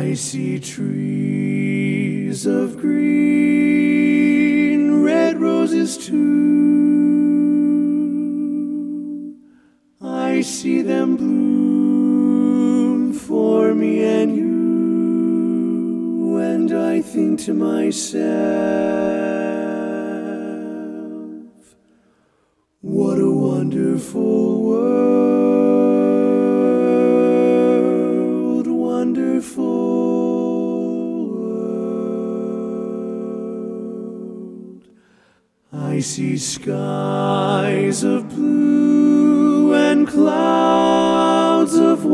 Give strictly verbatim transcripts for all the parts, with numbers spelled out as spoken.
I see trees of green, red roses too. I see them bloom for me and you, and I think to myself, what a wonderful world, wonderful world. I see skies of blue and clouds of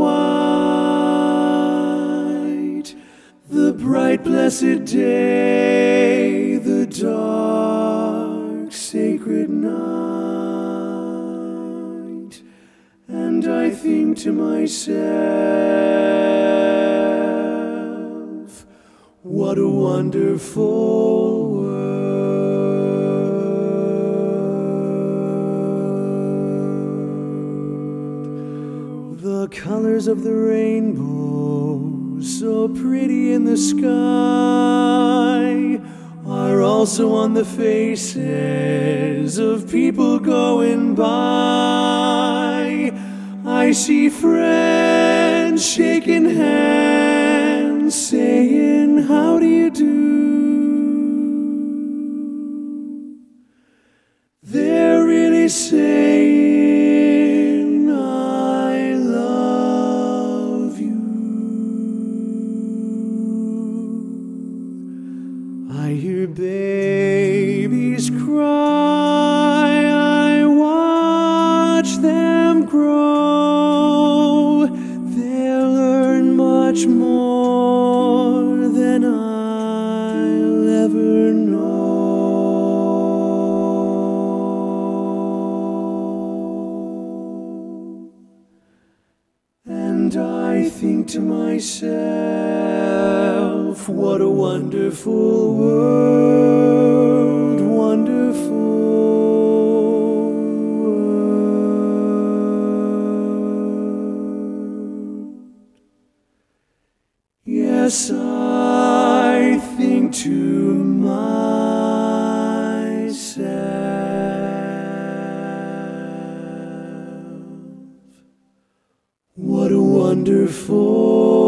white, the bright blessed day, the dark sacred night, and I think to myself, what a wonderful world. The colors of the rainbow, so pretty in the sky, are also on the faces of people going by. I see friends shaking hands, saying, how do you do? They're really saying, I love you. I hear babies cry, I watch them grow. They'll learn much more than I'll ever know. And I think to myself, what a wonderful world, wonderful world. Yes, I think to myself, what a wonderful